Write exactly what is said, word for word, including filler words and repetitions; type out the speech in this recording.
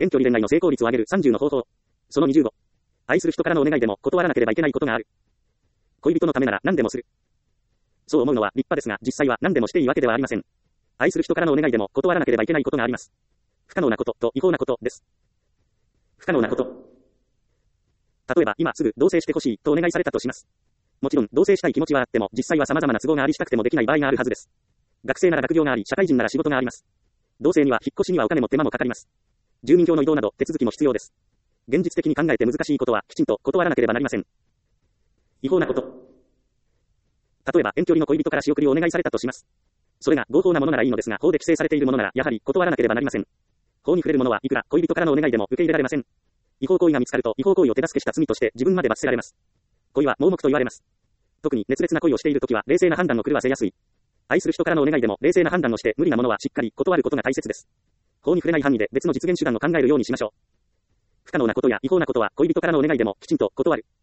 遠距離恋愛の成功率を上げるさんじゅうの方法。そのにじゅうご。愛する人からのお願いでも断らなければいけないことがある。恋人のためなら何でもする。そう思うのは立派ですが、実際は何でもしていいわけではありません。愛する人からのお願いでも断らなければいけないことがあります。不可能なことと違法なことです。不可能なこと。例えば、今すぐ同棲してほしいとお願いされたとします。もちろん、同棲したい気持ちはあっても、実際は様々な都合がありしたくてもできない場合があるはずです。学生なら学業があり、社会人なら仕事があります。同棲には引っ越しにはお金も手間もかかります。住民票の移動など手続きも必要です。現実的に考えて難しいことはきちんと断らなければなりません。違法なこと。例えば遠距離の恋人から仕送りをお願いされたとします。それが合法なものならいいのですが、法で規制されているものならやはり断らなければなりません。法に触れるものはいくら恋人からのお願いでも受け入れられません。違法行為が見つかると違法行為を手助けした罪として自分まで罰せられます。恋は盲目と言われます。特に熱烈な恋をしているときは冷静な判断を狂わせやすい。愛する人からのお願いでも冷静な判断をして無理なものはしっかり断ることが大切です。法に触れない範囲で別の実現手段を考えるようにしましょう。不可能なことや違法なことは恋人からのお願いでもきちんと断る。